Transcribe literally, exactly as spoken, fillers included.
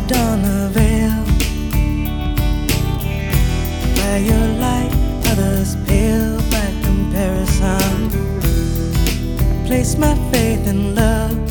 dawn a veil. By your light, others pale by comparison. Place my faith in love.